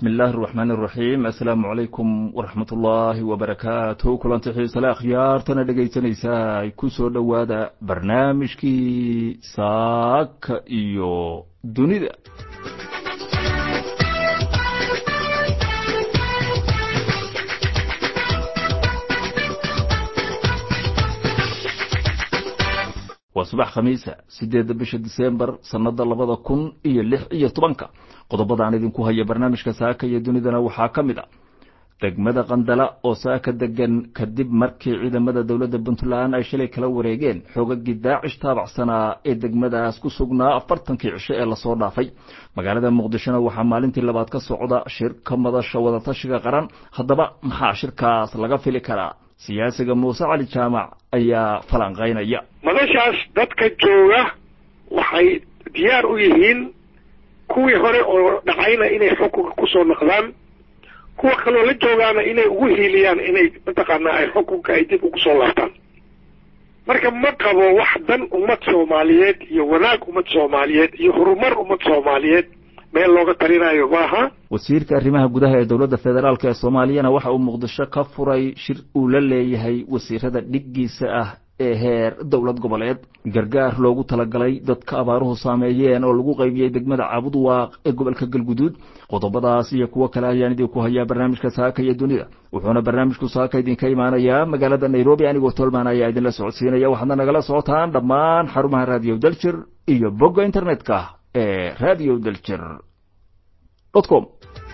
بسم الله الرحمن الرحيم. السلام عليكم ورحمة الله وبركاته. كلانتي xiisa khiyaartana dhageysanaysaa ku soo dhawaada barnaamijkii saaka iyo dunida. وصباح خميسة 8 بش ديسمبر سنة 2016 qodobada aan idinku haya barnaamijka saaka iyo dunidana waxaa ka mid ah degmada Qandala oo saaka degan kadib markii ciidamada dawladda Puntland ay shalay kala wareegeen xoogagii Daacish taabacsanaa ee degmadaas ku sugnaa 40kii cisho ee la soo dhaafay. magaalada Muqdisho waxaa maalintii labaad ka socda shirka madasha wada tashiga qaran. haddaba maxaa shirkaas laga fili karaa? siyaasiga Muuse Cali Jaamac ayaa falanqeynaya. madashaas dadka jooga waxay diyaar u yihiin kuwii hore oo dhacayna inay xukunka ku soo noqdaan, kuwa kaloo la joogaana inay ugu hiiliyaan inay mataqaanaa ay xukunka ay dib ugu soo laabtaan. marka ma qabo wax dan ummad Soomaaliyeed iyo wanaag ummad Soomaaliyeed iyo horumar ummad Soomaaliyeed meel looga talinayo maaha. wasiirka arrimaha gudaha ee dawladda federaalka ee Soomaaliyana waxa uu Muqdisho ka furay shir uu la leeyahay wasiirada dhiggiisa ah ee heer dawlad goboleed. gargaar loogu talagalay dadka abaaruhu saameeyeen oo lagu qaybiyay degmada Cabudwaaq ee gobolka Galguduud. qodobadaas iyo kuwa kale ayaan idinku hayaa barnaamijka saaka iyo dunida. wuxuuna barnaamijku saaka idinka imaanayaa magaalada Nairobi. anigoo Tolman ayaa idinla socodsiinaya. waxaadna nagala socotaan dhammaan xarumaha Radio Daljir iyo bogga internetka ee radiodaljir.com.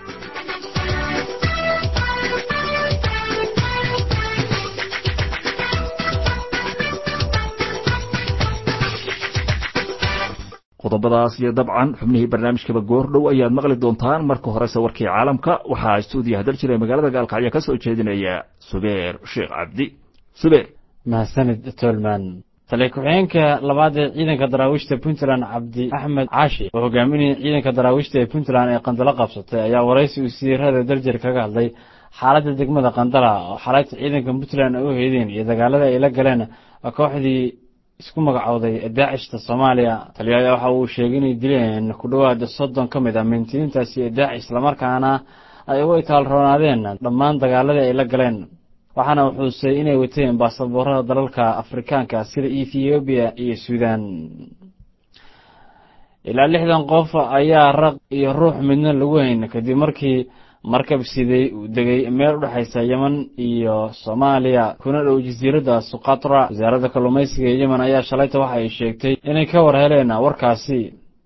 qodobadaas iyo dabcan xubnihii barnaamijkaba goordhow ayaad maqli doontaan. marka horese warkii caalamka waxaa stuudiyaha Daljir ee magaalada Gaalkacyo ka soo jeedinaya Subeer Sheekh Cabdi. Subeer. mahadsanid Tolman. taliye ku-xigeenka labaad ee ciidanka daraawiishta Puntland Cabdi Axmed Caashi oo hogaaminaya ciidanka daraawiishta ee Puntland ee Qandala qabsatay ayaa waraysi uu siirada Daljir kaga hadlay xaaladda degmada Qandala oo xaaladda ciidanka Puntland ay u heedeen iyo dagaalada ay la galeen kooxdii isku magacowday Daacishta Soomaaliya. taliyaha waxa uu sheegay inay dileen ku dhawaad 30 ka mid ah mintiintaasi ee Daacish isla markaana ay uga taalroonaadeen dhammaan dagaalada ay la galeen. waxaana uu xusay inay wateen baasaboorada dalalka Afrikaanka sida Ethiopia iyo Suudaan. ilaa 60 qof ayaa raq iyo ruux midna lagu hayn kadib markii markab siday uu degay meel u dhaxaysa Yemen iyo Soomaaliya kuna dhow jasiiradda Suqatra. wasaaradda kalluumaysiga ee Yemen ayaa shalayta waxa ay sheegtay inay ka war heleen warkaasi.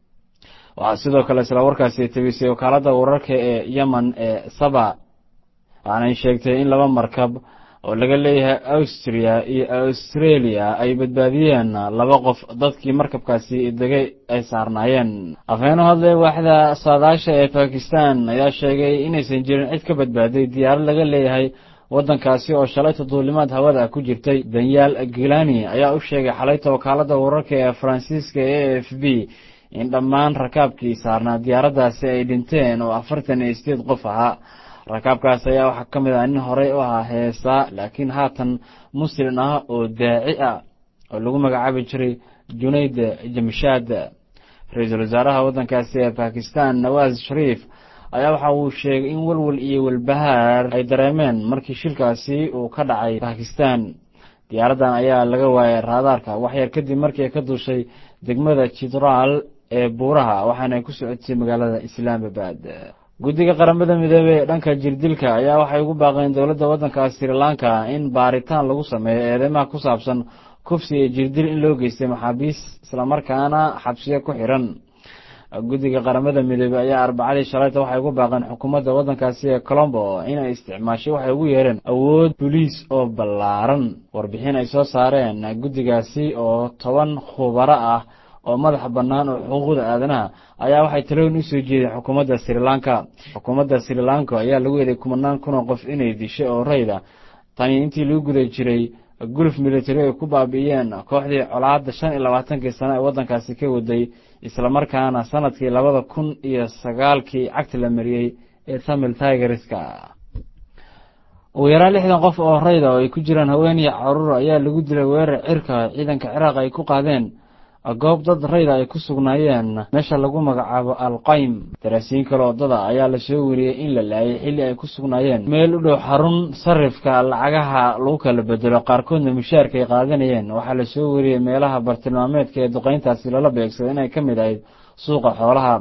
waxaa sidoo kale isla warkaasi tabisay wakaaladda wararka ee Yemen ee Saba waxaanay sheegtay in 2 markab oo laga leeyahay Austria iyo Australia ay badbaadiyeen 2 qof dadkii markabkaasi degay ay saarnaayeen. afhayeen hadlay waaxda saadaasha ee Pakistan ayaa sheegay inaysan jirin cid ka badbaaday diyaarad laga leeyahay waddankaasi oo shalayta duulimaad hawada ku jirtay. Daniel Gilani ayaa u sheegay xalayta wakaaladda wararka ee Faransiiska ee AFP in dhammaan rakaabkii saarnaa diyaaraddaasi ay dhinteen oo 48 qof ahaa. rakaabkaas ayaa waxaa ka mid ah nin horey u ahaa heesa laakiin haatan muslim ah oo daaci ah oo lagu magacaabi jiray Junayd Jamshad. ra'iisul wasaaraha waddankaasi ee Pakistan Nawaz Sharif ayaa waxa uu sheegay in walwal iyo walbahaar ay dareemeen markii shilkaasi uu ka dhacay Pakistan. diyaaradan ayaa laga waayay raadaarka wax yar kadib markii ay ka duushay degmada Chitral ee buuraha waxaana ay ku socotay magaalada Islamabad. guddiga qaramada midoobay ee dhanka jirdilka ayaa waxay ugu baaqeen dawladda waddankaas Sri Lanka in baaritaan lagu sameeyo eedeymaha ku saabsan kufsi iyo jirdil in loo geystay maxaabiis isla markaana xabsiyo ku xiran. guddiga qaramada midoobay ayaa Arbacadii shalayta waxay ugu baaqeen xukuumadda waddankaasi ee Colombo inay isticmaashay waxay ugu yeereen awood booliis oo ballaaran. warbixin ay soo saareen guddigaasi oo 10 khubaro ah oo madax bannaan oo xuquuqda aadanaha ayaa waxay talooyin u soo jeedeen xukuumadda Sri Lanka. xukuumadda Sri Lanka ayaa lagu yeeray 10,000 qof inay dishay oo rayda tani intii lagu guday jiray gulf military ay ku baabi'iyeen kooxdii colaadda 25 sano ee waddankaasi ka waday isla markaana sanadkii 2009kii cagta la mariyay ee Tamil Tigerska. ugu yaraan 60 qof oo rayda oo ay ku jiraan haween iyo carruur ayaa lagu dilay weerar cirka ciidanka Ciraaq ay ku qaadeen goob dad rayda ay ku sugnaayeen meesha lagu magacaabo alqaym. daraasiin kale wadada ayaa la soo wariyey in la laayay xilli ay ku sugnaayeen meel u dhow xarun sarifka lacagaha lagu kala bedelo, qaarkoodna mushaarka ay qaadanayeen. waxaa la soo wariyey meelaha bartilmaameedka ee duqeyntaasi lala beegsaday inay ka mid ahayd suuqa xoolaha.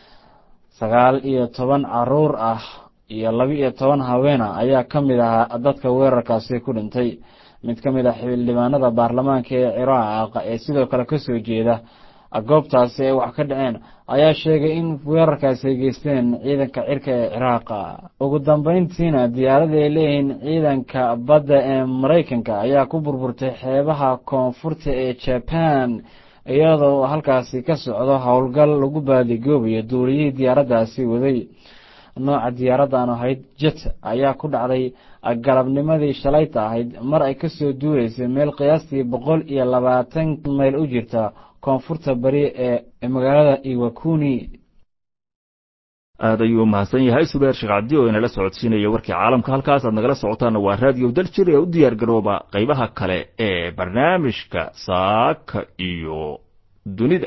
19 caruur ah iyo 12 haweena ayaa ka mid ahaa dadka weerarkaasi ku dhintay. mid ka mid ah xildhibaanada baarlamaanka ee Ciraaq ee sidoo kale ka soo jeeda goobtaasi ay wax ka dhaceen ayaa sheegay in weerarkaasi ay geysteen ciidanka cirka ee Ciraaq. ugu dambeyntiina diyaaradda ay leeyihiin ciidanka badda ee Mareykanka ayaa ku burburtay xeebaha koonfurta ee Japan, iyadoo halkaasi ka socdo howlgal lagu baadigoobayo duuliyihii diyaaraddaasi waday. nooca diyaaraddan ahayd jet ayaa ku dhacday galabnimadii shalayta ahayd mar ay ka soo duuleysay meel qiyaastii 120 mayl u jirta koonfurta bari ee magaalada Iwakuni. aad ayuu mahadsan yahay Subeer Sheekh Cabdi oo inala socodsiinaya warkii caalamka. halkaas aad nagala socotaan waa raadiyo Daljir ee u diyaar garooba qaybaha kale ee barnaamijka Saaka iyo Dunida.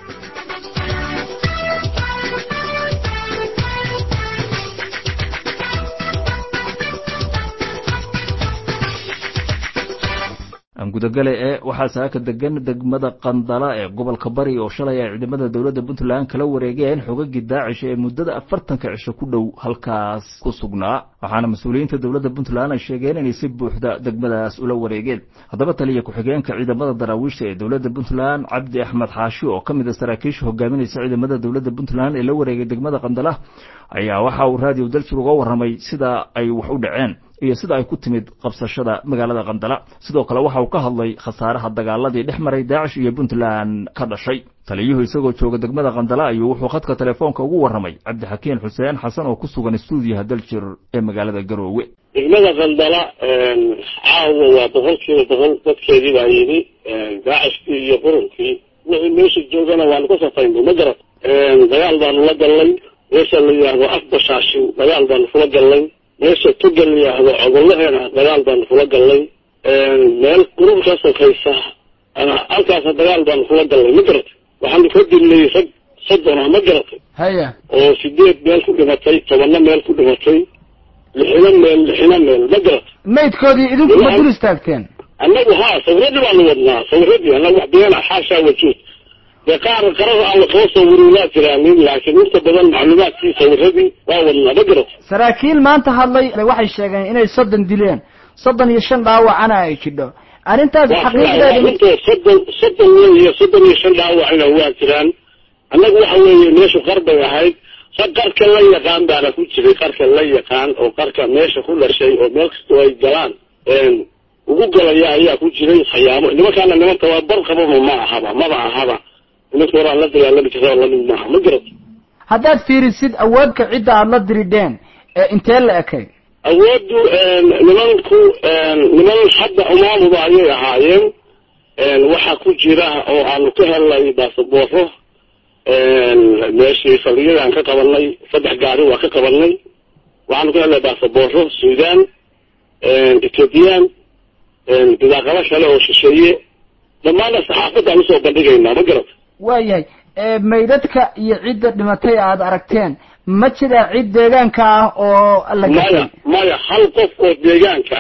gudagale waxaa saaka degan degmada Qandala ee gobolka Bari oo shalay ay ciidamada dawladda Puntland kala wareegeen xoogagii Daacish ee muddada 40 cisho ku dhow halkaas ku sugnaa. waxaana mas'uuliyiinta dawladda Puntland ay sheegeen inay si buuxda degmadaas ula wareegeen. haddaba taliye ku-xigeenka ciidamada daraawiishta ee dawladda Puntland Cabdi Axmed Xaashi oo ka mid ah saraakiisha hogaaminaysa ciidamada dawladda Puntland ee la wareegay degmada Qandala ayaa waxa uu raadiyo Daljir uga warramay sida ay wax u dhaceen iyo sida ay ku timid qabsashada magaalada Qandala. sidoo kale waxa uu ka hadlay khasaaraha dagaaladii dhexmaray Daacish iyo Puntland ka dhashay. taliyuhu isagoo jooga degmada Qandala ayuu wuxuu khadka telefoonka ugu warramay Cabdi Xakiin Xuseen Xasan oo ku sugan stuudiyaha Daljir ee magaalada Garoowe. degmada Qandala caawa waa boqolkiiba dadkeedii baa yidhi Daacish iyo Quruntii meesha joogana waan ka safaynay ma garat. dagaal baan la galnay meesha la yiraahdo Afbashaashin, dagaal baan kula galnay meesha tugal yiraahdo Cogolaheena, dagaal baan kula galnay meel qurun ka sokaysa ana halkaas dagaal baan kula galnay ma garat. waxaan ku dilnay saddex ma garat haya oo 8 meel ku dhimatay, 10 meel ku dhimatay, 6 meel ma garat. maydkoodii idinku ma dul istaagteen? annagu sawirradii baan wadnaa, sawirradii annagu wax been xaasha wajuud qaar qarada aan soo sawirnaa jiraanin, laakiin inta badan macluumaadkii sawirradii waa wadnaa ma garat. saraakiil maanta hadlay waxay sheegeen inay 30 dileen, 35 dhaawacana ay jidho. arrintaas xaqiiqadeedu 35 dhaawacina waa jiraan. annagu waxa weeye meeshu qarbay ahayd, qarka la yaqaan baana ku jiray, qarka la yaqaan oo qarka meesha ku dhashay oo meel kasta ay galaan ugu galaya ayaa ku jiray khiyaamo. nimankaana niman tababar qabo ma ahaba nimanka hore la dagaalami jiray la mid maaha ma garat. haddaad fiirisid awoodka cidda aad la dirideen intee la ekay? awoodu niman hadda umaamuba ayay ahaayeen. waxaa ku jira oo aanu ka helnay baasaboorro meeshii saldhigyadaan ka qabanay 3 gaari waa ka qabanay. waxaanu ka helnay baasaboorro Suudaan, Ethiopian, bidaaqado kale oo shisheeye. dhammaan saxaafadda aan soo bandhigaynaa ma garat. waayahay maydadka iyo cidda dhimatay aad aragteen ma jira cid deegaanka ah oo la gashay? maya hal qof oo deegaanka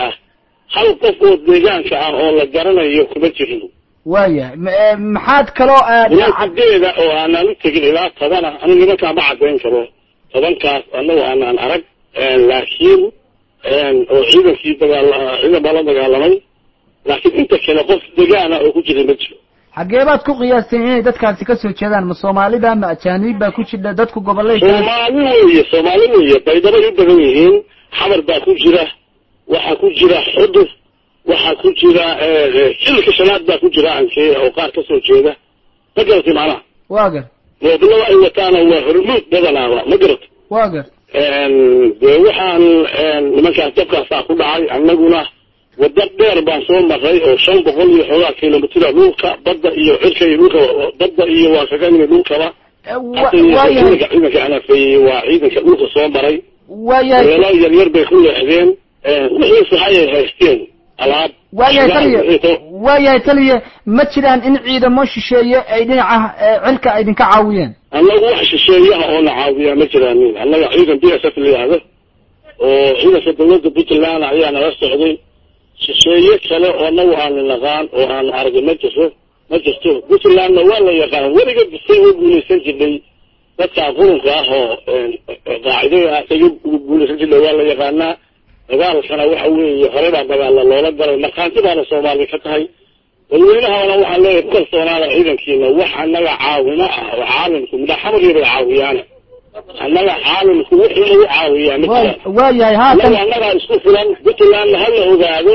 ah oo la garanayo kuma jirin. waayahay maxaad kaloo cadeeda oo aanan u tegin ilaa 10 anigu nimankaa ma cadeyn karo 10kaas annagu aanan arag, laakiin oo ciidankii ciidan baa la dagaalamay, laakiin inta kale qof deegaana oo ku jira ma jiro. xagee baad ku qiyaasteen inay dadkaasi ka soo jeedaan? ma Soomaalida ma ajaanib baa ku jira? dadku gobolay Soomaali weeye baydaba u badan yihiin. xamar baa ku jira, waxa ku jira Xudur, waxa ku jira xilka shanaad baa ku jira ankee oo qaar ka soo jeeda ma garatay macnaha. waagar moodlada ay wataan waa hormuud badanaaba ma garat. waagar waxaan nimankaas dabkaasaa ku dhacay. annaguna wadda dheer baan soo maray oo 500 iyo xogaa kilomitir dhulka badda iyo cirka iyo dhulka badda iyo waa kaga nimid dhulkaba. ciidanka anafay waa ciidanka dhulka soo maray. waayahay yar bay ku leexdeen. wixii waxay haysteen alaab waayahay taliye ma jiraan in ciidamo shisheeye ay dhinaca cilka ay idinka caawiyeen annagu wax shisheeyaha oo na caawiyaa ma jiraan annaga ciidan DSF la yidhaahdo oo ciidanka dawladda Puntland ayaa nala socday shisheeye kale oo annagu aan naqaan oo aan aragay ma jirto Puntlandna waa la yaqaan weliga bisay u guulaysan jiray dadka qurunka ah oo qaacidada ay ugu guulaysan jiray waa la yaqaanaa dagaalkana waxa weeye hore baa dagaal loola galay markaantibaana Soomaaliya ka tahay dadweynahana waxaa leeyahay ku kalsoonaada ciidankiina wax annaga caawimo ah oo caalamku madaxamad yar caawiyaan annaga caalamku wixii lagu caawiyaa waayahay haatan annaga isku filan Puntland hal la ogaado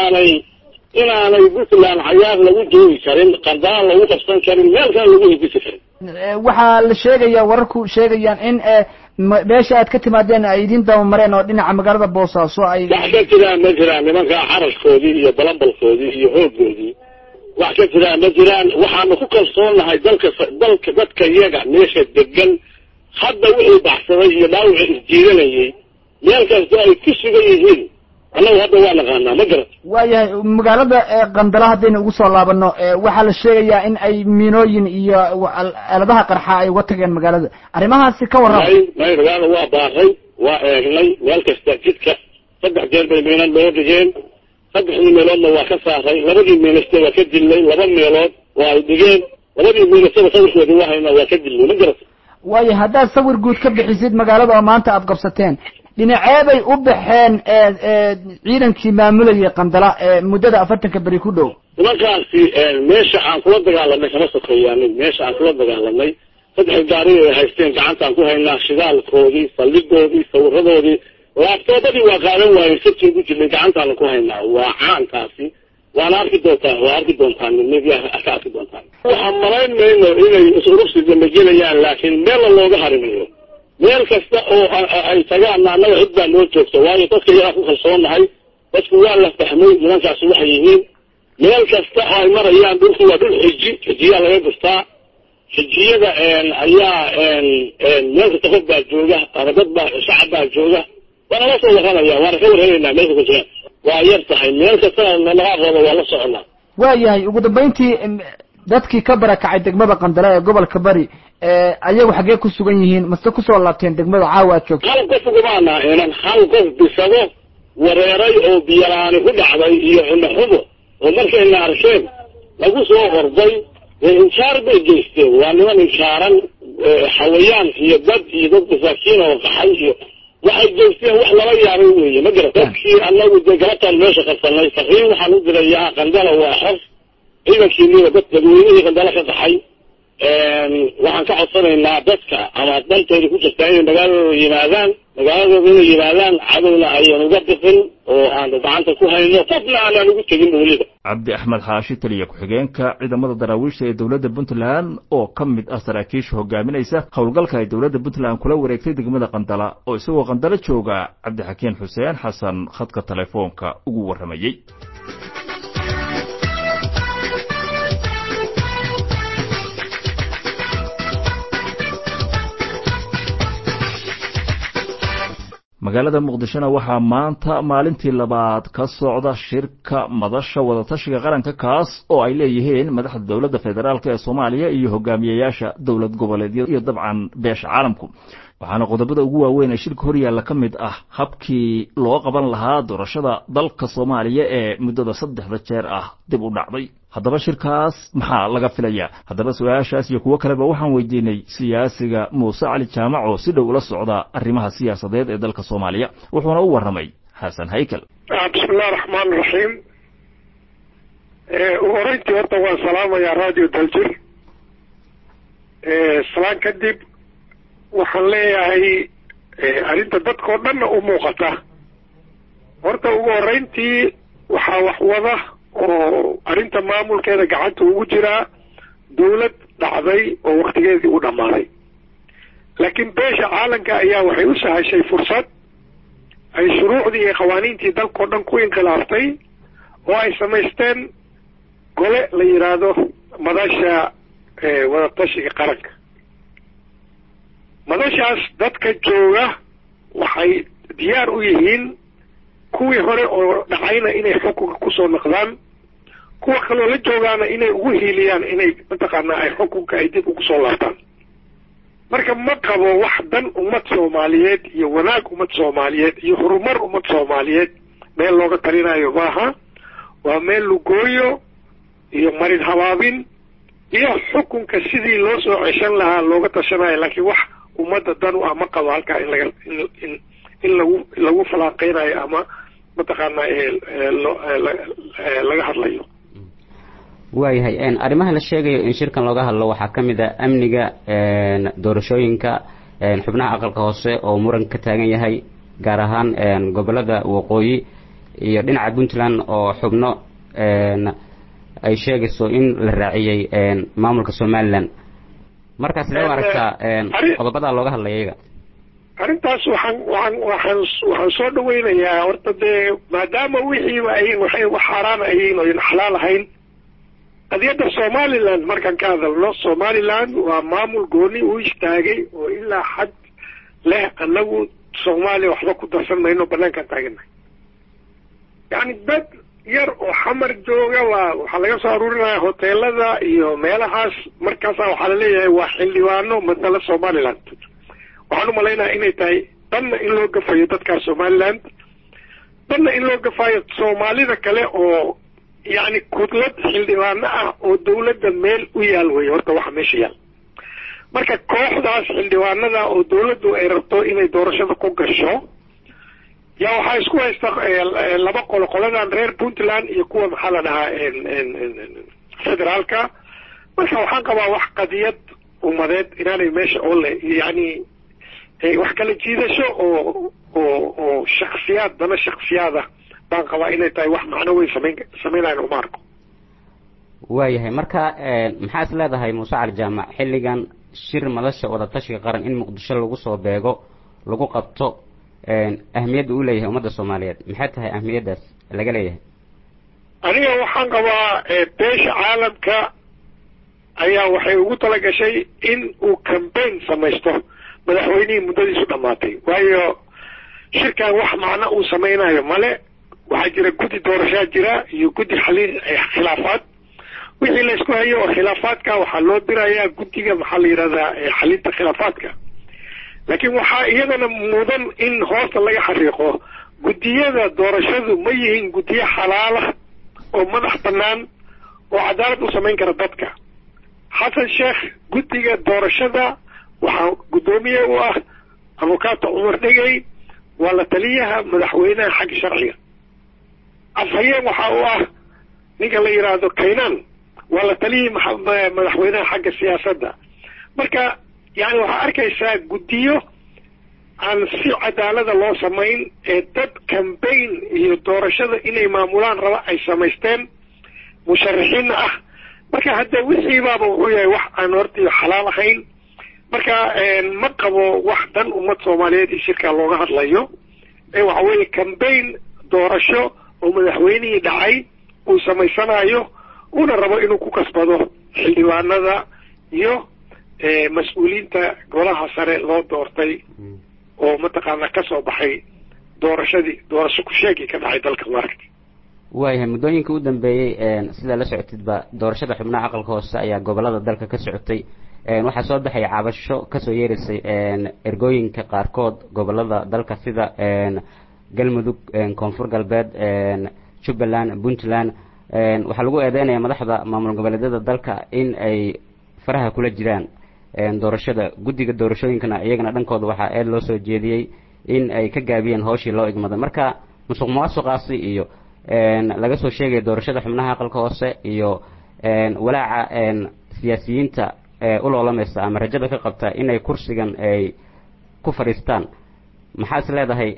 inaanay Puntland cayaar lagu joogi karin qandaan lagu qabsan karin meel kale lagu higisi karin waxaa la sheegayaa wararku sheegayaan in meesha aad ka timaadeen ay idin daba mareen oo dhinaca magaalada Boosaaso ay wax ka jiraan ma jiraan nimanka xarashkoodii iyo balanbalkoodii iyo hoogoodii wax ka jiraan ma jiraan waxaanu ku kalsoonahay dalka dadka iyaga meesha degan hadda wixii baxsaday iyo dhaawac isjiidanayay meel kasta ay ku sugan yihiin annagu hadda waa naqaanaa ma garan waayahay magaalada qandala haddaynu ugu soo laabano waxaa la sheegayaa in ay miinooyin iyo aaladaha qarxa ay uga tageen magaalada arrimahaasi ka warrama magaalada waa baaray waa eegnay meel kasta jidka 3 jeer bay miinad loo dhigeen 3 meeloodna waa ka saaray 2 miinasta waa ka dilay 2 meelood waa ay dhigeen 2 miinasta sawirkooda waa hayna waa ka dilay ma garan waayahay haddaad sawir guud ka bixisid magaalada oo maanta aad qabsateen dhinaceebay u baxeen ciidankii maamulayay qandala muddada 40 bari ku dhow nimankaasi meesha aan kula dagaalanay kama sokeeyaanin meesha aan kula dagaalanay 3 gaari ay haysteen gacantaan ku haynaa shidaalkoodii saldhigoodii sawiradoodii laabtoobadii waa qaadan waayeen sabtii ku jirnay gacantaan ku haynaa waa caankaasi waana arki doontaan meediyaha arki doontaan waxaan malayn mayno inay usurubsi damagelayaan laakiin meel looga harimayo meel kasta oo ay tagaan annaga cid baa loo joogto waayo dadka iyaga ku kalsoonahay dadku waa la fahmay nimankaasi waxay yihiin meel kasta oo ay marayaan dhulku waa dhul xijiyaa laga gurtaa xijiyada ayaa meel kasta qof baa jooga ama dad baa shacab baa jooga waana la soo waranaya waana ka warhelaynaa meesha ku jiraan waa yar tahay meel kastana laga rabo waa la soconaa waayahay ugu dambayntii dadkii ka barakacay degmada qandala ee gobolka bari ayagu xagee ku sugan yihiin mase ku soo laabteen degmada caawa aad joogto hal qof ugumaana inaan hal qof bisado wareeray oo biyalaani ku dhacday iyo xumo oo markayna arkeen lagu soo horday inkaar bay geysteen waa niman inkaaran xawayaan iyo dad masaakiin oo qaxay iyo waxay geysteen wax lala yaabay weeye ma garata dadkii annagu dee galabtaan meesha qabsanay fariin waxaan u dirayaa qandala waa xor ciidankiiniba dadweynihii qandala ka qaxay waxaan ka codsanaynaa dadka ama dantooda ku jirtaa inay magaaladooda inay yimaadaan cadowna ayaan uga biqin oo aan gacanta ku hayno qofna aanaan ugu tegin weliba cabdi axmed xaashi taliya ku-xigeenka ciidamada daraawiishta ee dowladda Puntland oo ka mid ah saraakiisha hogaaminaysa howlgalka ay dowladda Puntland kula wareegtay degmada qandala oo isagoo qandala jooga cabdixakiin xuseen xasan khadka telefoonka ugu waramayay magaalada muqdishona waxaa maanta maalintii labaad ka socda shirka madasha wadatashiga qaranka kaas oo ay leeyihiin madaxda dowladda federaalk ee Soomaaliya iyo hogaamiyayaasha dowlad goboleedyada iyo dabcan beesha caalamku waxaana qodobada ugu waaweyn ee shirka horyaalla ka mid ah habkii loo qaban lahaa doorashada dalka Soomaaliya ee muddada 3 jeer ah dib u dhacday haddaba shirkaas maxaa laga filayaa haddaba su'aashaas iyo kuwa kaleba waxaan weydiinay siyaasiga Muuse Cali Jaamac oo si dhow ula socda arrimaha siyaasadeed ee dalka Soomaaliya wuxuuna u waramay Xasan Haykal bismillaahir rahmaanir rahiim uhoreyntii horta waan salaamayaa radio Daljir salaan kadib waxaan leeyahay arrinta dadkoo dhan u muuqata horta ugu horeyntii waxaa wax wada oo arrinta maamulkeeda gacanta ugu jiraa dawlad dhacday oo waqtigeedii u dhammaaday laakiin beesha caalamka ayaa waxay u sahashay fursad ay shuruucdii iyo qawaaniintii dalkao dhan ku inkhilaaftay oo ay samaysteen gole la yidhaahdo madasha wadatashiga qaranka madashaas dadka jooga waxay diyaar u yihiin kuwii hore oo dhacayna inay xukunka kusoo noqdaan kuwa kaloo la joogaana inay ugu hiiliyaan inay mataqaanaa ay xukunka ay dib ugu soo laabtaan marka ma qabo wax dan ummad soomaaliyeed iyo wanaag ummad soomaaliyeed iyo horumar ummad soomaaliyeed meel looga talinayo maaha waa meel lugooyo iyo marin habaabin iyo xukunka sidii loo soo ceshan lahaa looga tashanayo laakiin wax ummadda dan u ah ma qabo halkaa in lagu falaaqeynayo ama mataqaanaa laga hadlayo waayahay arrimaha la sheegayo in shirkan looga hadlo waxaa ka mid ah amniga doorashooyinka xubnaha aqalka hoose oo muran ka taagan yahay gaar ahaan gobolada waqooyi iyo dhinaca puntland oo xubno ay sheegayso in la raaciyey maamulka somaliland markaas lee aragtaa qodobada looga hadlaya iyaga arrintaas waxaan soo dhaweynayaa horta dee maadaama wixiiba ayin waxay wax xaaraan ayiin oo xalaal ahayn qadiyadda somaliland markaan ka hadalno somaliland waa maamul gooni u istaagay oo ilaa xad leh annagu soomaaliya waxba ku darsan mayno banaankaan taaganahay yani dad yar oo xamar jooga waxaa laga soo aruurinaya hoteelada iyo meelahaas markaasa waxaa laleeyahay waa xildhibaano matala somaliland waxaan u malaynayaa inay tahay danna in loo gafayo dadkaas somaliland danna in loo gafayo soomaalida kale oo yani kudlad xildhibaano ah oo dawladda meel u yaal wey horta waxa meesha yaal marka kooxdaas xildhibaanada oo dawladdu ay rabto inay doorashada ku gasho yaa waxaa isku haysta laba qoladan reer puntland iyo kuwa maxaa la dhahaa federaalka marka waxaan qabaa wax qadiyad ummadeed inaanay meesha ole yani wax kala jiidasho oo shaksiyaad dana shaksiyaada baan qabaa inay tahay wax macno weyn samaynayan uma arko waayahay marka maxaa is leedahay muuse cali jaamac xilligan shir madasha wadatashiga qaran in muqdisho lagu soo beego lagu qabto ahmiyadda uu leeyahay ummadda soomaaliyeed maxay tahay ahmiyaddaas laga leeyahay aniga waxaan qabaa beesha caalamka ayaa waxay ugu talagashay in uu campaign samaysto madaxweynihii muddadiisu dhammaatay waayo shirkan wax macno uu samaynayo male waxaa jira guddi doorashaa jira iyo guddi xalin khilaafaad wixii la isku hayo oo khilaafaadka waxaa loo dirayaa guddiga maxaa la yidhahdaa xalinta khilaafaadka laakiin waxaa iyadana mudan in hoosta laga xariiqo guddiyada doorashadu ma yihiin guddiyo xalaala oo madax bannaan oo cadaalad u samayn kara dadka xasan sheekh guddiga doorashada waxaa guddoomiye u ah abukaato cumar dhegey waa la taliyaha madaxweynaha xagga sharciga afhayeen waxaa u ah ninka la yidhaahdo kaynaan waa la taliyihii madaxweynaha xagga siyaasadda marka yani waxaa arkaysaa guddiyo aan si cadaalada loo samayn ee dad campaign iyo doorashada inay maamulaan raba ay samaysteen musharaxiinna ah marka hadda wixiibaaba wuxuu yahay wax aan horta xalaal ahayn marka ma qabo wax dan ummad soomaaliyeed iyo shirkaa looga hadlayo ee waxa weeye campaign doorasho oo madaxweynihii dhacay uu samaysanayo una rabo inuu ku kasbado xildhibaanada iyo mas-uuliyiinta golaha sare loo doortay oo mataqaanaa ka soo baxay doorasho ku sheegi ka dhacay dalka maaragta waayahay muddooyinka u dambeeyey sidaa la socotidba doorashada xubnaha aqalka hoose ayaa gobolada dalka ka socotay waxaa soo baxay cabasho kasoo yeeraysay ergooyinka qaarkood gobolada dalka sida galmudug koonfur galbeed jubbaland puntland waxaa lagu eedeynaya madaxda maamul goboleedyada dalka in ay faraha kula jiraan doorashada guddiga doorashooyinkana iyagana dhankooda waxaa eed loo soo jeediyey in ay ka gaabiyeen hawshii loo igmaday marka musuq maasuqaasi iyo laga soo sheegaya doorashada xubnaha aqalka hoose iyo walaaca siyaasiyiinta u loolamaysa ama rajada ka qabta inay kursigan ay ku fadhiistaan maxaa is leedahay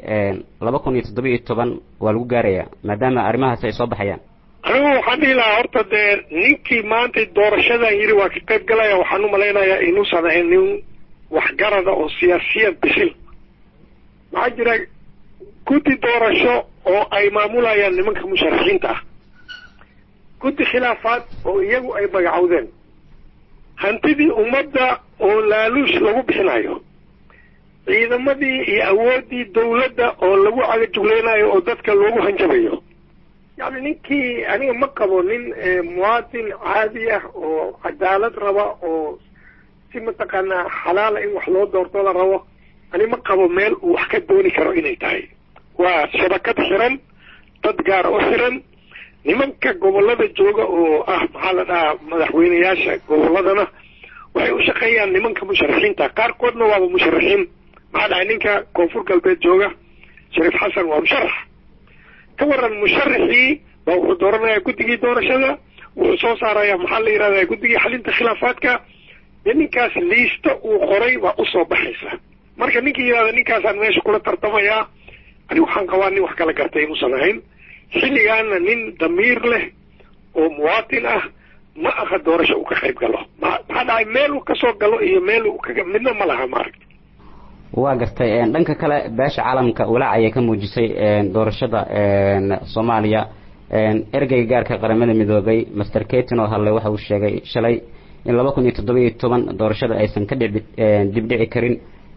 2017 waa lagu gaarayaa maadaama arrimahaasi ay soo baxayaan anigu waxaan dhihi lahaa horta dee ninkii maanta doorashadan yidhi waa ka qayb galaya waxaan u malaynayaa inuusan ahayn nin waxgarada oo siyaasiyad bisil maxaa jira guddi doorasho oo ay maamulayaan nimanka musharaxiinta ah guddi khilaafaad oo iyagu ay magacowdeen hantidii ummadda oo laaluush lagu bixinayo ciidamadii iyo awoodii dawladda oo lagu cagajuglaynayo oo dadka loogu hanjabayo. yani ninkii aniga ma qabo nin muwaadin caadi ah oo cadaalad raba oo si mataqaanaa xalaala in wax loo doorto la rabo, ani ma qabo meel uu wax ka dooni karo inay tahay. waa shabakad xiran, dad gaar oo xiran. nimanka gobolada jooga oo ah maxaa la dhahaa madaxweyneyaasha goboladana waxay u shaqeeyaan nimanka musharaxiinta, qaarkoodna waaba musharaxiin. maxaa dhahay ninka koonfur galbeed jooga shariif xasan waa musharax. ka waran musharaxii baa wuxuu dooranayaa guddigii doorashada, wuxuu soo saarayaa maxaa la yidhahdaa guddigii xalinta khilaafaadka, iyo ninkaas liista uu qoray baa usoo baxaysa. marka ninkii yidhahda ninkaasaan meesha kula tartamayaa, ani waxaan qabaa nin wax kala gartay inuusan ahayn. xilligaana nin damiir leh oo muwaatin ah ma aha doorasho uu ka qayb galo. maxaa dhacay meel uu kasoo galo iyo meel uu kaga midna ma laha maaragta. waa gartay dhanka kale beesha caalamka walaac ayay ka muujisay doorashada Soomaaliya. ergeyga gaarka qaramada midoobay Mr. Ketin oo hadlay waxa uu sheegay shalay in 2017 doorashada aysan ka dibdhici karin.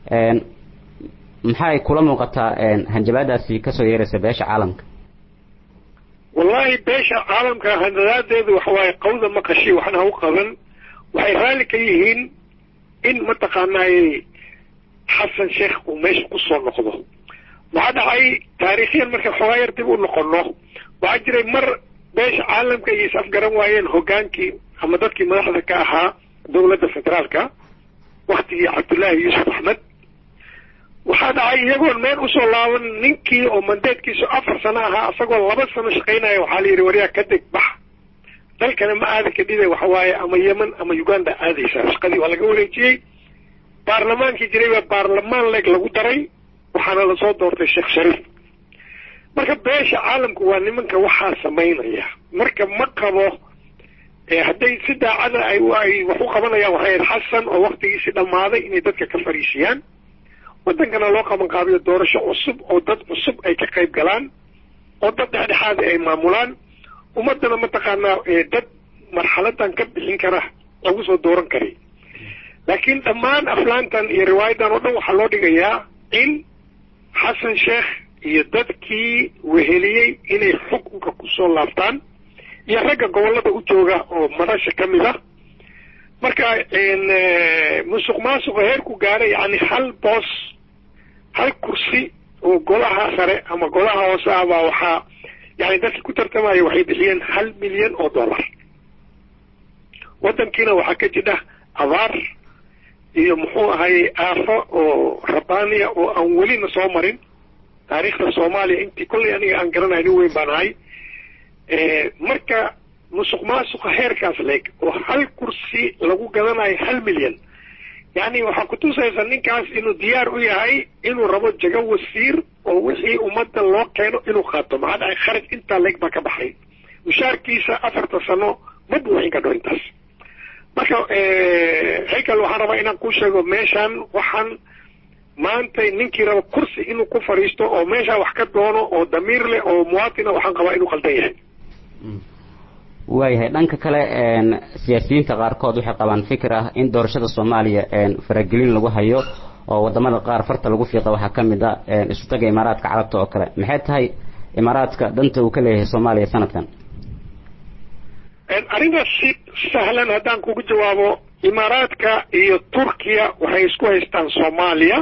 maxay kula muuqataa hanjabaadaasi ka soo yeeraysa beesha caalamka? wallahi beesha caalamka handadaadeedu waxa waaye qowda maqashi waxna u qaban. waxay raali ka yihiin in mataqaanaa xasan sheekh uu meesha ku soo noqdo. waxaa dhacay taariikhyan marka xogaa yar dib u noqono, waxaa jiray mar beesha caalamka iyo is-afgaran waayeen hogaankii ama dadkii madaxda ka ahaa dowladda federaalka waktigii cabdullaahi yuusuf axmed. waxaa dhacay iyagoon meel usoo laaban ninkii oo mandeedkiisu 4 sano ahaa isagoo 2 sano shaqaynaya waxaa la yidhi waryaa ka deg bax, dalkana ma aadi kadhide waxa waaye ama yemen ama uganda aadaysaa. shaqadii waa laga wareejiyey. baarlamaankii jiray baa baarlamaan leeg lagu daray, waxaana lasoo doortay sheekh shariif. marka beesha caalamku waa nimanka waxaa samaynaya. marka ma qabo hadday si daacada ay wax u qabanayaan waxay xasan oo waqtigiisi dhammaaday inay dadka ka fariisiyaan, wadankana loo qaban qaabiyo doorasho cusub oo dad cusub ay ka qayb galaan, oo dad dhexdhexaad ay maamulaan. ummadana mataqaanaa dad marxaladan ka bixin kara lagu soo dooran karay. laakiin dhammaan aflaantan iyo riwaayadan oo dhan waxaa loo dhigayaa in xasan sheekh iyo dadkii weheliyey inay xukunka kusoo laabtaan, iyo ragga gobolada u jooga oo madasha ka mid ah. marka musuq maasuqa heerku gaaray yani hal kursi oo golaha sare ama golaha hoose ah baa waxaa yani dadkii ku tartamaya waxay bixiyeen $1 milyan. wadankiina waxaa ka jidha abaar iyo muxuu ahay aafo oo rabaaniya oo aan welina soo marin taariikhda Soomaaliya intii kolley aniga aan garanayo nin weyn baan ahay. marka musuq maasuqa heerkaas leeg oo hal kursi lagu gadanayo $1 milyan, yani waxaa kutusaysa ninkaas inuu diyaar u yahay inuu rabo jago wasiir oo wixii ummadda loo keeno inuu qaato. maxaa dhacay kharaj intaa leeg baa ka baxay, mushaarkiisa 4 sano ma buuxin kadho intaas. marka haykal waxaan rabaa inaan kuu sheego meeshaan waxaan maanta ninkii raba kursi inuu ku fariisto oo meeshaa wax ka doono oo damiir leh oo muwaatina waxaan qabaa inuu qaldan yahay. waayahay dhanka kale siyaasiyiinta qaarkood waxay qabaan fikir ah in doorashada Soomaaliya faragelin lagu hayo oo wadamada qaar farta lagu fiiqo. waxaa ka mid ah isu taga Imaaraadka Carabta oo kale. maxay tahay Imaaraadka danta uu ka leeyahay Soomaaliya sanadkan? arrintaas si sahlan haddaan kugu jawaabo, Imaaraadka iyo Turkiya waxay isku haystaan Soomaaliya.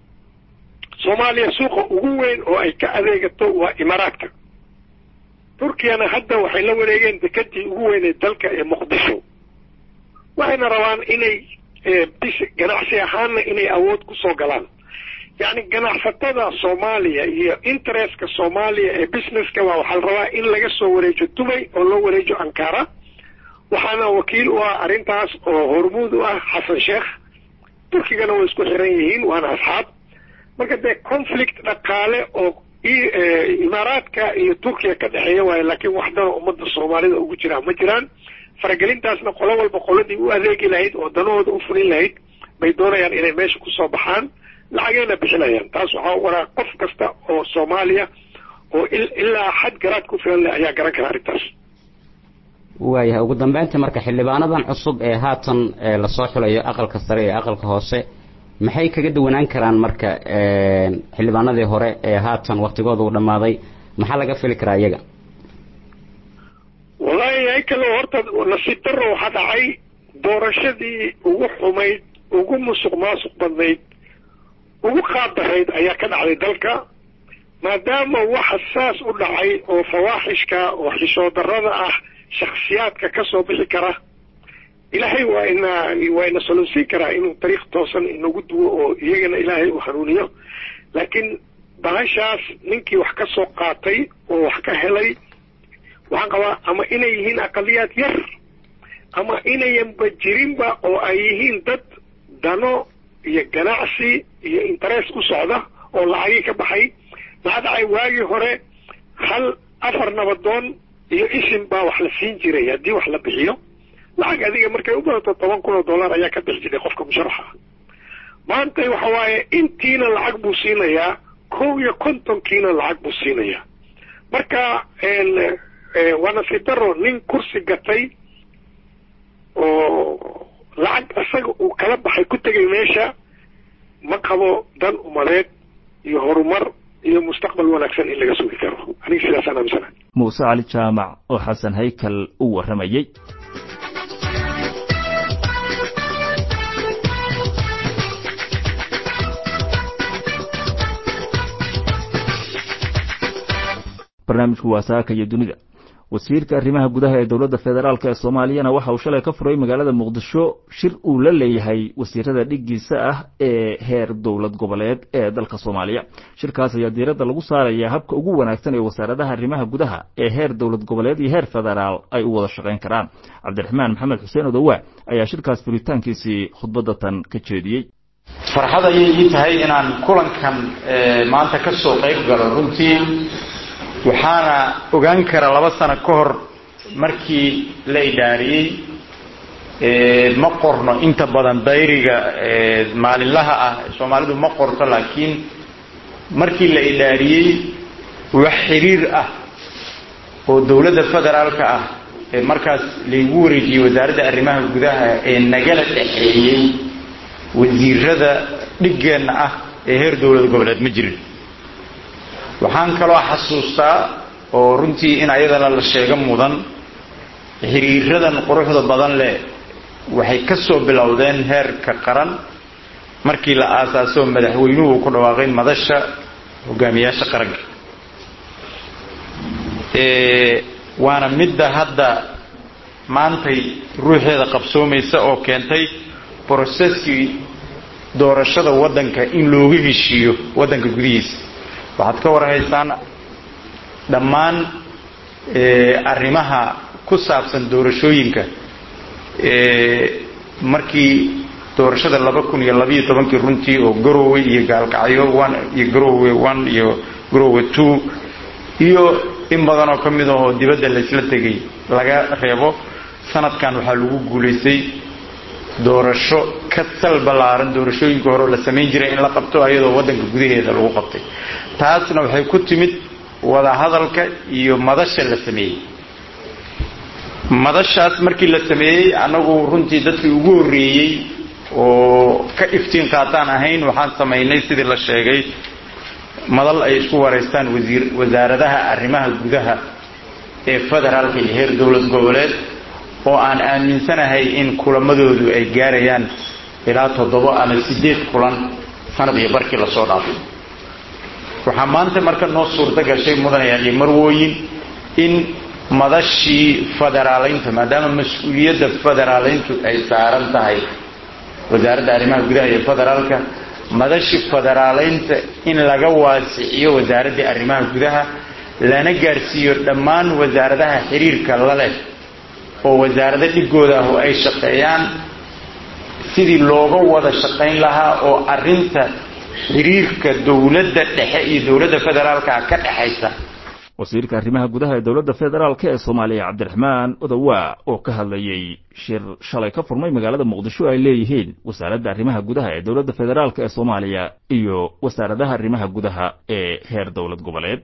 suuqa ugu weyn oo ay ka adeegato waa Imaaraadka. turkiyana hadda waxay la wareegeen dekadii ugu weynay dalka ee Muqdisho. waxayna rabaan inay ganacsi ahaanna inay awood ku soo galaan. yani ganacsatada Soomaaliya iyo interestka Soomaaliya ee businesska waxaa la rabaa in laga soo wareejo Dubai oo loo wareejo Ankara. waxaana wakiil u ah arrintaas oo hormuud u ah xasan sheekh. turkigana way isku xiran yihiin, waana asxaab. marka dee conflict dhaqaale oo Imaaraadka iyo Turkiya ka dhaxeeya waaye, laakiin waxdana ummadda Soomaalida ugu jiraan ma jiraan. faragelintaasna qolo walba qoladii u adeegi lahayd oo danahooda u fulin lahayd bay doonayaan inay meesha kusoo baxaan, lacagayna bixinayaan. taas waxaa u waraa qof kasta oo Soomaaliya oo ilaa xad garaad ku filan leh ayaa garan kara arrintaas. waayahay ugu dambeyntii marka xildhibaanadan cusub ee haatan lasoo xulayo aqalka sare iyo aqalka hoose maxay kaga duwanaan karaan marka xildhibaanadii hore ee haatan waqtigooda uu dhamaaday maxaa laga fili karaa iyaga wallahi ay kale horta nasiib darro waxa dhacay doorashadii ugu xumayd ugu musuqmaasuq badnayd ugu qaadarayd ayaa ka dhacday dalka maadaama waxa saas u dhacay oo fawaaxishka oo xishood darrada ah shakhsiyaadka ka soo bixi kara ilaahay waa ina soluusin karaa inuu dariiq toosan inagu duwo oo iyagana ilaahay uu hanuuniyo laakiin bahashaas ninkii wax ka soo qaatay oo wax ka helay waxaan qabaa ama inay yihiin aqaliyaad yar ama inayanba jirinba oo ay yihiin dad dano iyo ganacsi iyo interest u socda oo lacagii ka baxay maxaa dhacay waagii hore hal 4 nabadoon iyo isim baa wax la siin jiray haddii wax la bixiyo lacag adiga markay u badato $10,000 ayaa ka bixi jiray qofka musharaxa maanta waxa waaye intiina lacag buu siinayaa 51kiina lacag buu siinayaa marka waa nasiib darro nin kursi gatay oo lacag asaga uu kala baxay ku tegay meesha ma qabo dan umadeed iyo horumar iyo mustaqbal wanaagsan in laga sugi karo aniga sidaasaan aaminsanahay muuse cali jaamac oo xasan haykal u warramayey barnaamijku waa saaka iyo dunida wasiirka arrimaha gudaha ee dowladda federaalk ee Soomaaliyana waxa uu shalay ka furay magaalada Muqdisho shir uu la leeyahay wasiirada dhigiisa ah ee heer dowlad goboleed ee dalka Soomaaliya shirkaas ayaa diiradda lagu saaraya habka ugu wanaagsan ee wasaaradaha arrimaha gudaha ee heer dowlad goboleed iyo heer federaal ay u wada shaqeyn karaan Cabdiraxmaan Maxamed Xuseen Odawa ayaa shirkaas furitaankiisii khudbadda tan ka jeediyay farxad ayay tahay inaan kulankan maanta ka soo qayb galo runtii waxaana ogaan kara 2 sano ka hor markii la idaariyay ma qorno inta badan dayriga maalinlaha ah Soomaalidu ma qorto laakiin markii la idaariyay wax xiriir ah oo dawladda federaalka ah markaas lagu wareejiyay wasaaradda arrimaha gudaha ee nagala dhaxeeyay wasiirada dhigeena ah ee heer dawlad goboleed ma jirin waxaan kaloo xasuustaa oo runtii in ayadana la sheego mudan xiriiradan quruxda badan leh waxay ka soo bilowdeen heerka qaran markii la aasaasay madaxweynuhu ku dhawaaqay madasha hogaamiyaasha qaranka waana midda hadda maantay ruuxeeda qabsoomaysa oo keentay processkii doorashada wadanka in looga heshiiyo wadanka gudihiisa waxaad ka warhaysaan dhammaan arrimaha ku saabsan doorashooyinka markii doorashada 2012 runtii oo Garowe iyo Gaalkacyo 1 iyo Garowe 1 iyo Garowe 2 iyo in badan oo kamid ah oo dibadda la isla tagay laga reebo sanadkan waxa lagu guuleystay doorasho ka salbalaaran doorashooyinka hore la sameyn jiray in la qabto ayadoo wadanka gudaheeda lagu qabtay taasna waxay ku timid wada hadalka iyo madasha la sameeyay madashaas markii la sameeyay anagu runtii dadkii ugu horeeyay oo ka iftiin qaataan ahayn waxaan sameeynay sidii la sheegay madal ay isku wareystaan wasaaradaha arrimaha gudaha ee federaalka iyo heer dowlad goboleed oo aan aaminsanahay in kulamadoodu ay gaarayaan ilaa 7 ama 8 kulan sanad iyo barkii la soo dhaafay waxa maanta marka noo suurta gashay mudanayaal iyo marwooyin in madashii federaaleynta maadaama mas'uuliyadda federaaleyntu ay saaran tahay wasaaradda arrimaha gudaha ee federaalka madashii federaaleynta in laga waasiciyo wasaaradda arrimaha gudaha lana gaarsiiyo dhammaan wasaaradaha xiriirka la leh oo wasaaradda dhigooda ah oo ay shaqeeyaan sidii looga wada shaqeyn lahaa oo arinta xiriirka dawladda dhexe iyo dawladda federaalka ka dhaxaysa wasiirka arrimaha gudaha ee dawladda federaalka ee Soomaaliya Cabdiraxmaan Odawa oo ka hadlayay shir shalay ka furmay magaalada Muqdisho ay leeyihiin wasaaradda arrimaha gudaha ee dawladda federaalka ee Soomaaliya iyo wasaaradda arrimaha gudaha ee heer dawlad goboleed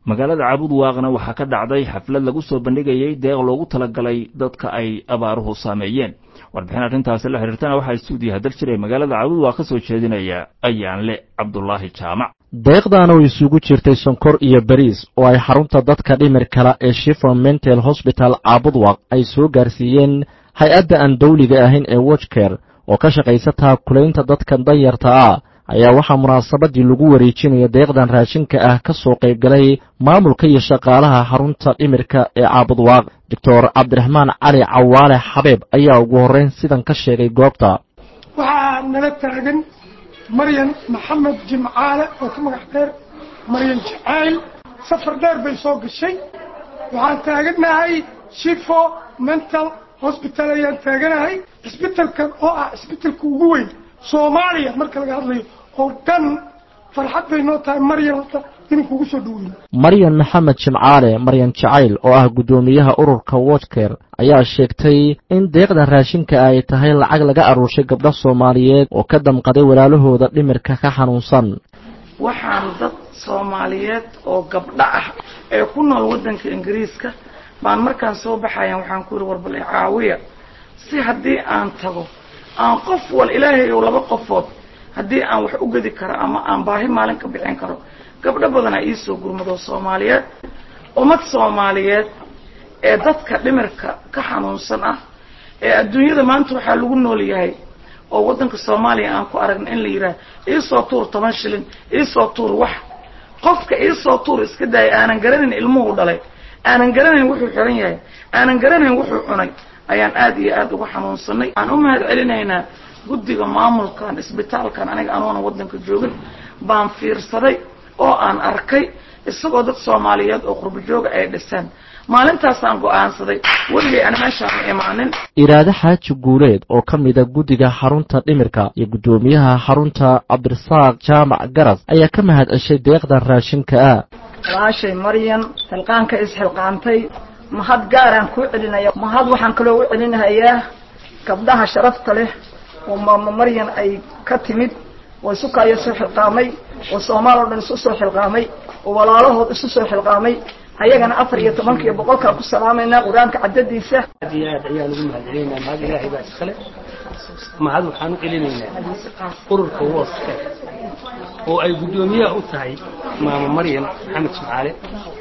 magaalada caabud waaqna waxaa ka dhacday xaflad lagu soo bandhigayay deeq loogu talagalay dadka ay abaaruhu saameeyeen warbixin arrintaasi la xiriirtana waxaa istuudiyaha daljir ee magaalada caabud waaq ka soo jeedinaya ayaanle cabdulaahi jaamac deeqdan oo isugu jirtay sonkor iyo bariis oo ay xarunta dadka dhimir kala ee Shifa Mental Hospital caabud waaq ay soo gaarsiiyeen hay-adda aan dawliga ahayn ee Watchcare oo ka shaqaysata kuleynta dadka danyarta ah ayaa waxaa munaasabadii lagu wareejinayo deeqdan raashinka ah ka soo qayb galay maamulka iyo shaqaalaha xarunta dhimirka ee caabud waaq Dr. Cabdiraxmaan Cali Cawaale Xabeeb ayaa ugu horeyn sidan ka sheegay goobta waxaa nala taagan Maryan Maxamed Jimcaale oo ka magac dheer Maryan Jacayl safar dheer bay soo gashay waxaan taaganahay Shifa Mental Hospital ayaan taaganahay isbitaalkan oo ah isbitaalka ugu weyn Soomaaliya marka laga hadlayo oo dhan farxad bay noo tahay Maryan Maxamed Jimcaale Maryan Jacayl oo ah gudoomiyaha ururka Watchcare ayaa sheegtay in deeqda raashinka ay tahay lacag laga aruurshay gabdho Soomaaliyeed oo ka damqaday walaalahooda dhimirka ka xanuunsan waxaan dad Soomaaliyeed oo gabdho ah ee ku nool wadanka Ingiriiska baan markaan soo baxayan waxaan ku warbal caawiya si hadii aan tago aan qof wal Ilaahay oo laba qofood haddii aan wax u gadi karo ama aan baahi maalin ka bixin karo gabdho badan ay soo gurmado Soomaaliyeed ummad Soomaaliyeed ee dadka dhimirka ka xanuunsan ah ee adduunyada maanta waxa lagu nool yahay oo wadanka Soomaaliya aan ku aragn in la yiraahdo soo tuur 10 shilin soo tuur wax qofka soo tuur iska day aanan garanin ilmuhu dhalay aanan garanin wuxuu xiran yahay aanan garanin wuxuu cunay ayaan aad iyo aad uga xanuunsanay aan u mahad celinaynaa guddiga maamulkan isbitaalkan aniga anoona wadanka joogin baan fiirsaday oo aan arkay isagoo dad Soomaaliyeed oo qurbo joog ay dhisaan maalintaas aan go'aansaday wixii aan meeshaan imaanin iraada xaaji guuleed oo kamida guddiga xarunta dhimirka iyo gudoomiyaha xarunta Cabdirasaaq Jaamac Garas ayaa ka mahad ceshay deeqda raashinka ah raashay Maryan talqaanka isxilqaantay mahad gaar aan ku celinayo mahad waxaan kale u celinayaa gabdhaha sharafta leh oo Maryan ay ka timid oo sukayo soo xilqaamay oo Soomaaliya dhan soo xilqaamay oo walaalahood isu soo xilqaamay ayagana 14 boqolka ku salaamayna quraanka cadadiisa aad ayaa lagu mahadcelinaa mahad Ilaahay baa iskale mahad waxaan u celinaynaa ururka Watchcare oo ay gudoomiyaha u tahay maama Maryan Maxamed Jimcaale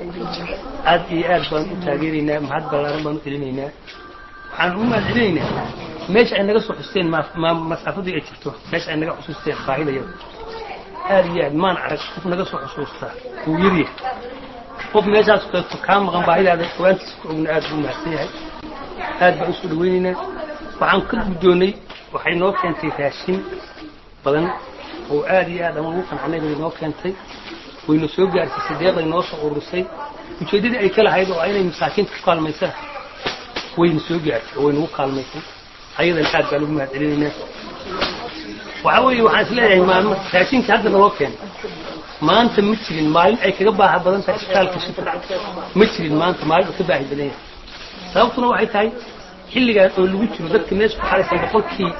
aad iyo aad baan u taageeraynaa mahad ballaaran baan u celinaynaa waxaan u mahadcelinaynaa meesha ay naga soo xusteen masaafadii ay jirto meesha ay naga xusuusteen faa'iidayo aad iyo aad maan arag qof naga soo xusuusta uu yiri qof meeshaas ka maqan baahidaada waantiis ku ogna aad buu mahadsan yahay aad baan isku dhaweynaynaa waxaan ka gudoonay waxay noo keentay raashin badan oo aad iyo aad ugu qanacnay bay noo keentay wayna soo gaarsiisay deeqay noo soo urursay ujeedadii ay kala haydo oo inay masaakiinta ku kaalmaysaa wayna soo gaartay oo wayna ugu kaalmaysay ayadan aad baan ugu mahadcelinaynaa waxa weeye waxaan isleeyahay maalmo raashinka hadda noo keenay maanta ma jirin maalin ay kaga baaha badan tahay isbitaalka Shifa ma jirin maanta maalin ka baahi badan yahay sababtuna waxay tahay xilligan oo lagu jiro dadka meesha ku xareysan boqolkii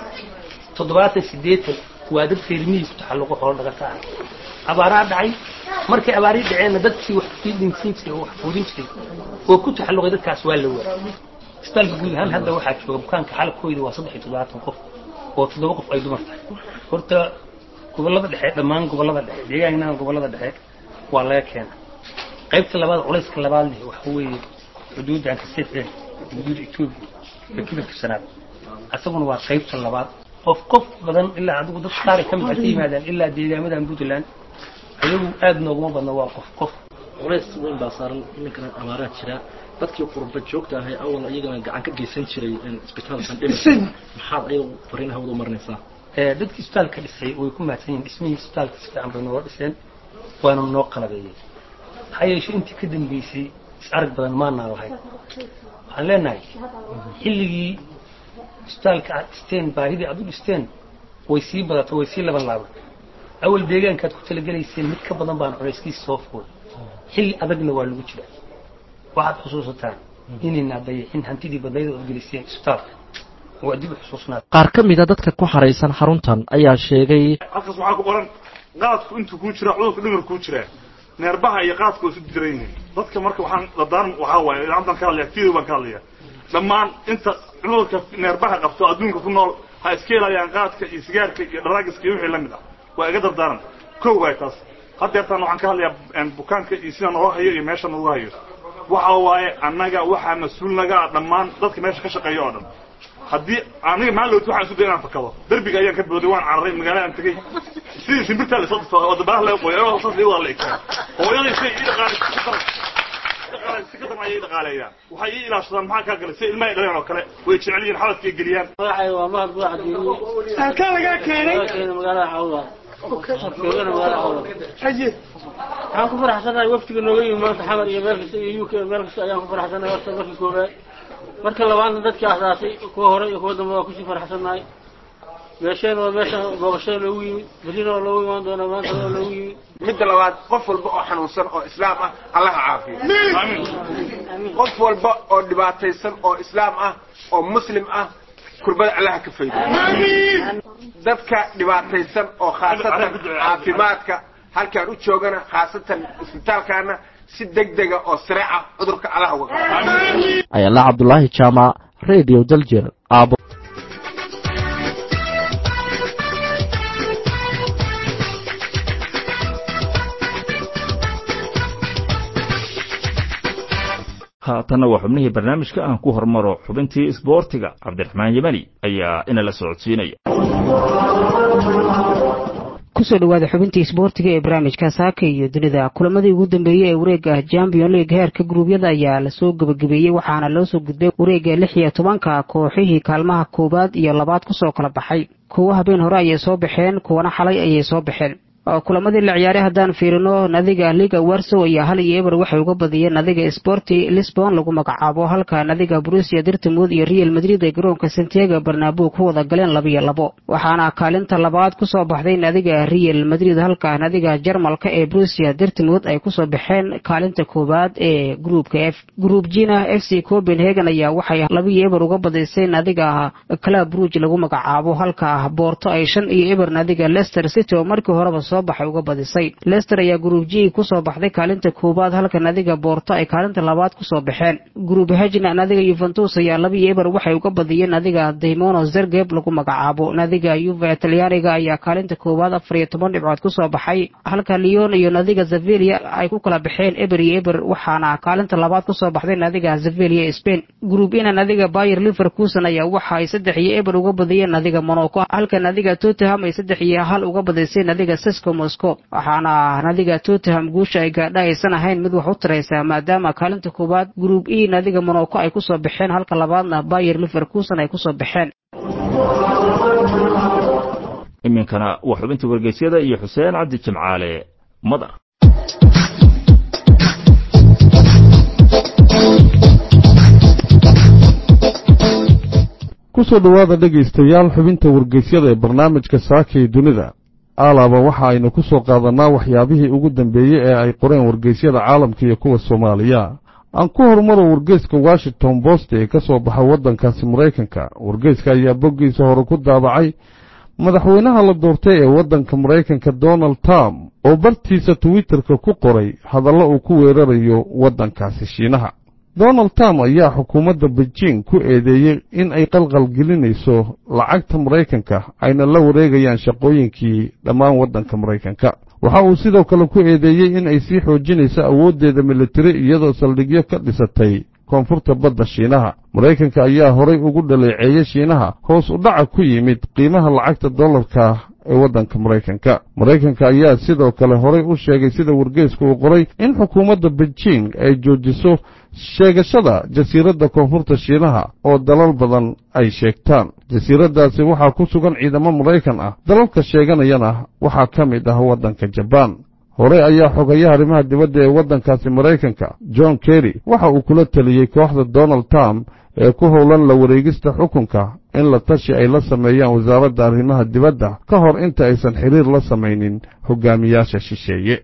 78 waa dad reermiyi ku taxalluqo xoolo dhaqato ah abaaraha dhacay markay abaari dhaceen dadkii wax ku dhinteen jiray oo wax fuudin jiray oo ku taxalluqay dadkaas waa la waayay isbitaalka guud ahaan hadda waxaa jooga bukaanka xalkooda waa 73 qof oo 7 qof ay dumar tahay horta gobolada dhexe dhamaan gobolada dhexe deegaanka gobolada dhexe waa laga keenay qaybta labaad culayska labaad waxa weeye xuduudda ka sifeen xuduud Itoobiya ee kilomita sanaad asaguna waa qaybta labaad qof badan ilaa adigu dad qaar ka mid ah yimaadaan ilaa deegaamadan Puntland ayagu aad nooguma badna waa qof culays weyn baa saaran ninkan abaaraha jira dadkii qurba joogta ah awal ayagana gacan ka geysan jiray isbitaalkan dhimirka maxaad ayagu fariinaha wada marnaysaa dadkii isbitaalka dhisay way ku mahadsan yihiin dhismihii isbitaalka si fiican bay noo dhiseen waana noo qalabeeyay hayeesho intii ka dambeysay arag badan maana lahayn waxaan leenahay xilligii isbitaalka dhisteen baahidii aad u dhisteen way sii badato way sii laban laaban awal deegaankaad ku talagalayseen mid ka badan baan culayskiisa soo fuulay xilli adagna waa lagu jiraa waxaad xusuusataan inayna dayixin hantidii badnayda oo geliseen isbitaalka qaar ka mid ah dadka ku xareysan xaruntan ayaa sheegay halkaas waxa ku qoran qaadku intuu ku jira cudurka dhimirku ku jira neerbaha iyo qaadku isu diran yihiin dadka marka waxaan dadaan waxa waaye inaan ka hadlayaa fiiro baan ka hadlayaa dhammaan inta cudurka neerbaha qabto adduunka ku nool ha iska ilaaliyaan qaadka iyo sigaarka iyo daraagiska iyo wixii la mid ah waa iga dardaaran kow way taas haddeertaan waxaan ka hadlayaa bukaanka iyo sida noo hayo iyo meesha noogu hayo waxa waaye annaga waxaa mas-uul naga dhammaan dadka meesha ka shaqeeya oo dhan haddii aniga maalowt waxaan isu day inaan fakado derbiga ayaan ka booday waan cararay magaalada aan tagay sidii shimbirtaa la soo dhistay wadabaha la qoyay oo saas iyaga la eegtaa hooyaday say ii dhaqaalay si ka daran ayay dhaqaaleeyaan waxay ii ilaashadaan maxaa kaa galay si ilmaha dhaleen oo kale way jecel yihiin xabadka ay geliyaan waxay waa mahad buu caddeeyay halkaa lagaa keenay magaalada cawda joogana magaalada cawda haye waxaan ku faraxsanahay waftiga nooga yimid maanta xamar iyo meel kasta iyo UK meel kasta ayaan ku faraxsanahay horta markii koobaad marka labaadna dadka asaasay kuwa hore iyo kuwa dambe waa kusii faraxsanahay meesheen waa meesha booqashada loogu yimid berrina waa loogu imaan doonaa maanta waa loogu yimid midda labaad qof walba oo xanuunsan oo islaam ah Allah ha caafiyo qof walba oo dhibaataysan oo islaam ah oo muslim ah kurbada Allah ka faydo dadka dhibaataysan oo khaasatan caafimaadka halkaan u joogana khaasatan isbitaalkaana si degdega oo sariica cudurka Allah uga ayala Cabdullaahi Jaamac Radio Daljir aabo haatana waa xubnihii barnaamijka aan ku hormaro xubintii isboortiga cabdiraxmaan yamani ayaa ina la socodsiinaya kusoo dhawaada xubintii isboortiga ee barnaamijka saaka iyo dunida kulamadii ugu dambeeyay ee wareegga Champions League heerka gruubyada ayaa la soo gabagabeeyay waxaana loo soo gudbay wareegga 16 kooxihii kaalmaha koobaad iyo labaad ku soo kala baxay kuwa habeen hore ayay soo baxeen kuwana xalay ayay soo baxeen kulamadii la ciyaaray hadaan fiirino nadiga Liga Warsaw iyo hal iyo eber waxay uga badiyeen nadiga Sporting Lisbon lagu magacaabo halka nadiga Borussia Dortmund iyo Real Madrid ay garoonka Santiago Bernabeu ku wada galeen 2-2 waxaana kaalinta labaad ku soo baxday nadiga Real Madrid halka nadiga Jarmalka ee Borussia Dortmund ay ku soo baxeen kaalinta koobaad ee groupka F group Gina FC Copenhagen ayaa waxay 2-2 uga badisay nadiga Club Brugge lagu magacaabo halka Porto ay 5-2 nadiga Leicester City oo markii hore soo baxay uga badisay Leicester ayaa group G ku soo baxday kaalinta koobaad halka nadiga Porto ay kaalinta labaad ku soo baxeen group H nadiga Juventus ayaa 2-2 waxay uga badiyeen nadiga Dinamo Zagreb lagu magacaabo nadiga Juve Talyaaniga ayaa kaalinta koobaad 14 dhibcood ku soo baxay halka Lyon iyo nadiga Sevilla ay ku kala baxeen eber waxaana kaalinta labaad ku soo baxday nadiga Sevilla ee Spain group ina nadiga Bayer Leverkusen ayaa waxay 3-2 uga badiyeen nadiga Monaco halka nadiga Tottenham ay 3-1 uga badisay nadiga CSKA Moscow waxaana nadiga Tottenham guusha ay gaadhaysan ahayn mid wax u taraysa maadaama kaalinta koobaad group E nadiga Monaco ay ku soo baxeen halka labaadna Bayer Leverkusen ay ku soo baxeen iminkana waa xubinta wargeysyada iyo Xuseen Cabdi Jimcaale madar kusoo dhawaada dhegaystayaal xubinta wargeysyada ee barnaamijka saaka ee dunida alaaba waxa aynu ku soo qaadanaa waxyaabihii ugu dambeeyey ee ay qoreen wargeysyada caalamka iyo kuwa Soomaaliya aan ku hormaro wargeyska Washington Post ee ka soo baxa waddankaasi Mareykanka wargeyska ayaa boggiisa hore ku daabacay madaxweynaha la doortay ee waddanka Mareykanka Donald Trump oo bartiisa Twitterka ku qoray hadallo uu ku weerarayo waddankaasi Shiinaha Donald Trump ayaa xukuumadda Beijing ku eedeeyay in ay qalqal gelinayso lacagta Mareykanka ayna la wareegayaan shaqooyinkii dhammaan waddanka Mareykanka waxa uu sidoo kale ku eedeeyay in ay sii xoojinayso awooddeeda militari iyadoo saldhigyo ka dhisatay koonfurta badda Shiinaha Mareykanka ayaa horay ugu dhaleeceeyay Shiinaha hoos u dhaca ku yimid qiimaha lacagta dollarka ee waddanka Mareykanka ayaa sidoo kale horay u sheegay sida wargeysku uu qoray in xukuumadda Beijing ay joojiso sheegashada jasiiradda koonfurta Shiinaha oo dalal badan ay sheegtaan jasiiraddaasi waxaa ku sugan ciidamo Mareykan ah dalalka sheeganayana waxaa ka mid ah waddanka Japan hore ayaa xogayaha arrimaha dibadda ee waddankaasi Mareykanka John Kerry waxa uu kula taliyay kooxda Donald Trump ee ku howlan la wareegista xukunka in la tashi ay la sameeyaan wasaaradda arrimaha dibadda ka hor inta aysan xiriir la samaynin hogaamiyaasha shisheeye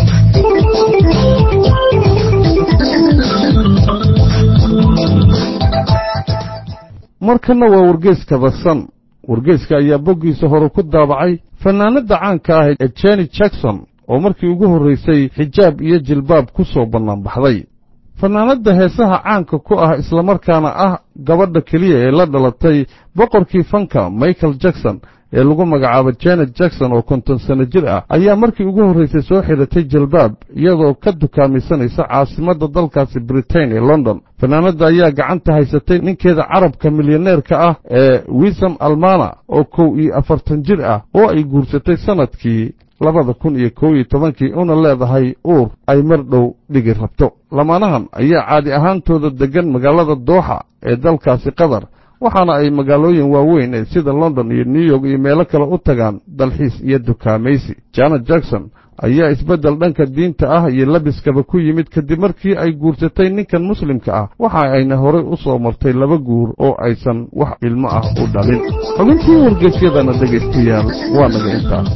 markana waa wargeyska The Sun wargeyska ayaa boggiisa hore ku daabacay fanaanada caanka ah ee Janet Jackson oo markii ugu horraysay xijaab iyo jilbaab ku soo bannaanbaxday fanaanadda heesaha caanka ku ah islamarkaana ah gabadha keliya ee la dhalatay boqorkii fanka michael jackson ee lagu magacaabo janet jackson oo 50 sano jir ah ayaa markii ugu horraysay soo xidhatay jilbaab iyadoo ka dukaamaysanaysa caasimadda dalkaasi britain ee london fanaanadda ayaa gacanta haysatay ninkeeda carabka milyaneerka ah ee wisam almana oo 41 jir ah oo ay guursatay sanadkii 2011 una leedahay uur ay mar dhow dhigi rabto lamaanahan ayaa caadi ahaantooda degan magaalada dooxa ee dalkaasi qatar waxaana ay magaalooyin waaweyn sida london iyo new york iyo meelo kale u tagaan dalxiis iyo dukaamaysi janet jackson ayaa isbeddel dhanka diinta ah iyo labiskaba ku yimid kadib markii ay guursatay ninkan muslimka ah waxa ayna horey u soo martay 2 guur oo aysan wax ilmo ah u dhalin xubintii wargeysyadana dhegaystayaal waa naga intaas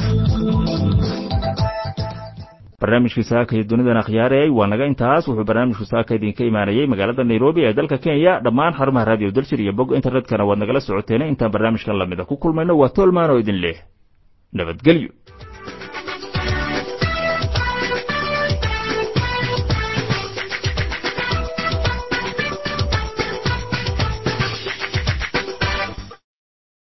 barnaamijkii saaka iyo dunidana khiyaarayay waa naga intaas wuxuu barnaamijku saaka idinka imaanayay magaalada Nairobi ee dalka Kenya dhammaan xarumaha radio dalshir iyo bog internetkana waad nagala socoteen intaan barnaamijkan lamida ku kulmayno waa Tolman oo idin leh nabadgelyo